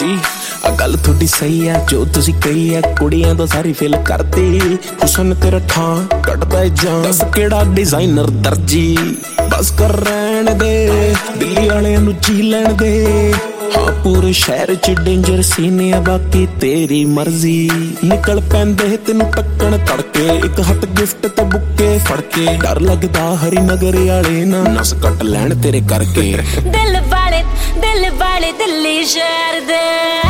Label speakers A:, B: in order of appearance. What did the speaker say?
A: जी गल थोड़ी सही है जो तुसी कही है कुड़ियां तो सारी फिल करती हुसन तेरा ठा कटदा जान दस केड़ा डिजाइनर दर्जी बस कर रहन दे दिल्ली वाले नु जी लैन दे हाँ पूरे शहर च डेंजर सीने बाकी तेरी मर्जी निकल पैंदे तेनू टक्कण तड़के एक हट गिफ्ट ते बुक्के फड़के डर लगदा हरी नगर वाले ना नस कट लैन तेरे करके
B: दिल वाले दिल्ली शहर दे